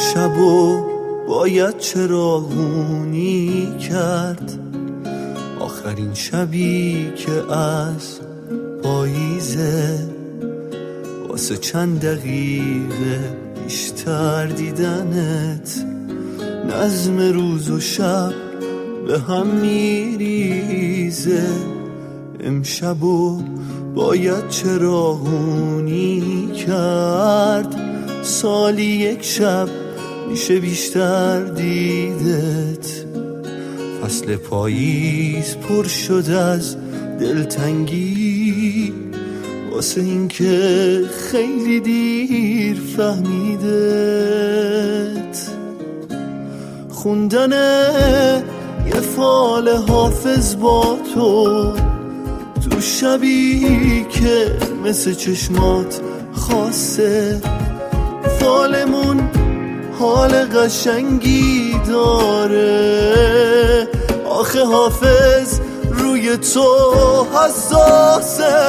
امشبو باید چراغونی کرد، آخرین شبی که از پاییزه، واسه چند دقیقه بیشتر دیدنت. نظم روز و شب به هم میریزه، امشبو باید چراغونی کرد، سالی یک شب میشه بیشتر دیدت. فصل پاییز پر شد از دلتنگی، واسه این که خیلی دیر فهمیدت. خوندن یه فال حافظ با تو شبی که مثل چشمات خاصه، فالمون حال قشنگی داره، آخه حافظ روی تو حساسه.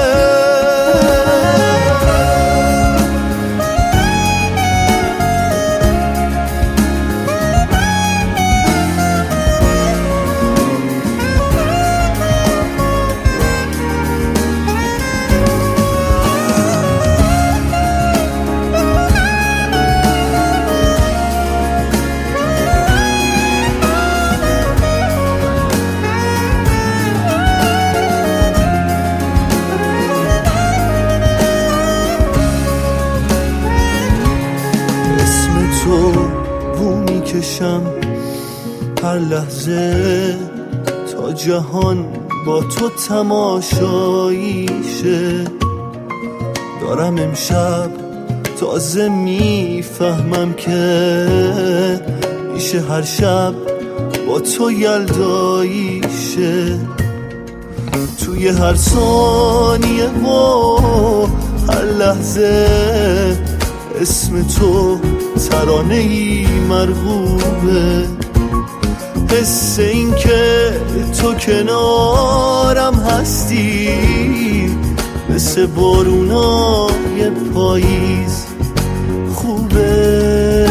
تو بو میکشم هر لحظه، تا جهان با تو تماشاییشه. دارم امشب تازه میفهمم که میشه هر شب با تو یلداییشه. توی هر ثانیه و هر لحظه اسم تو ترانه‌ای مرغوبه. حس این که تو کنارم هستی مثل بارونای پاییز خوبه.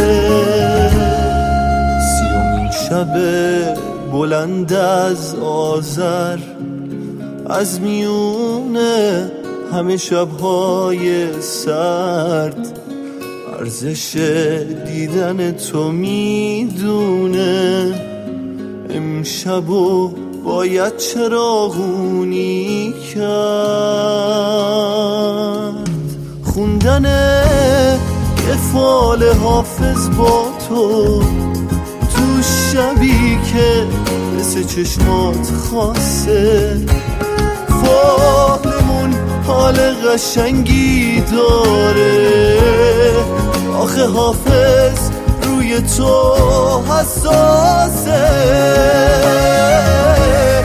سیومین شب بلند از آذر، از میونه همه شب‌های سرد، ارزش دیدن تو میدونه. امشبو باید چراغونی کرد، خوندن یه فال حافظ با تو شبی که مثل چشمات خاصه، فالمون حال قشنگی داره، آخه حافظ روی تو حساسه.